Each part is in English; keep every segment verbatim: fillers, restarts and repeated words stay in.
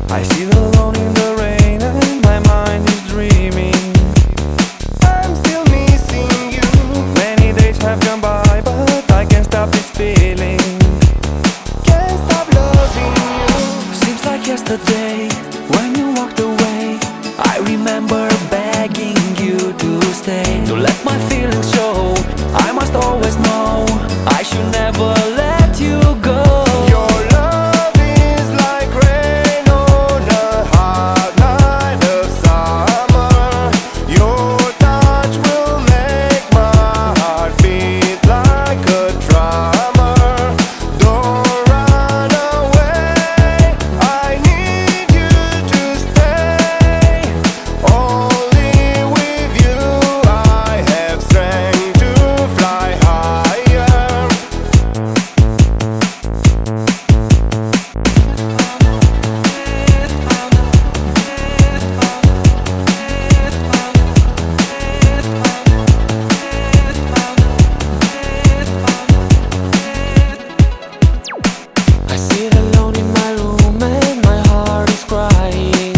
I sit alone in the rain and my mind is dreaming. I'm still missing you. Many days have gone by, but I can't stop this feeling. Can't stop loving you. Seems like yesterday when you walked away. I remember begging you to stay, to let my feelings show. I must always know I should never let you go. Your love is like rain on a hot night of summer. Your touch will make my heart beat like a drummer. Don't run away, I need you to stay. Only with you I have strength to fly higher. I sit alone in my room and my heart is crying.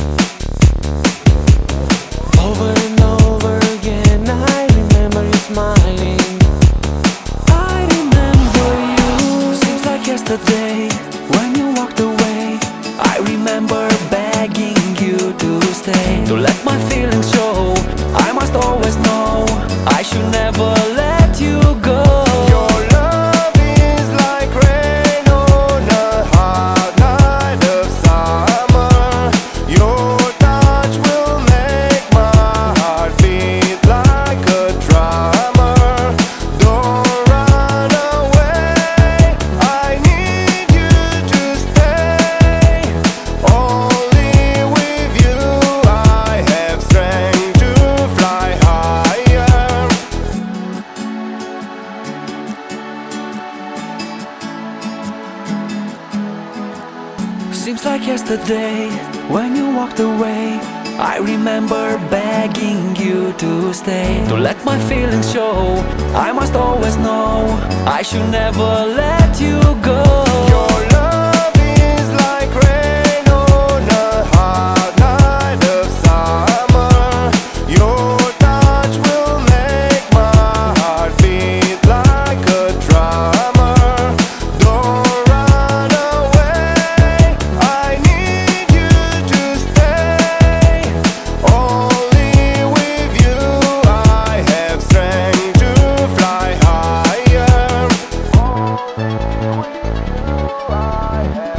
Over and over again I remember you smiling. I remember you. Seems like yesterday when you walked away. I remember begging you to stay, to let my feelings show. I must always know I should never let you go. Your love is like rain on a hot night of summer. Your touch will make my heart beat like a drummer. Don't run away, I need you to stay. Only with you I have strength to fly higher. Seems like yesterday when you walked away. I remember begging you to stay, to let my feelings show. I must always know I should never let you go. Your love is like rain on a hot night of summer. Your touch will make my heart beat like a drummer. Don't run away, I need you to stay. Only with you I have strength to fly higher. Only with you I have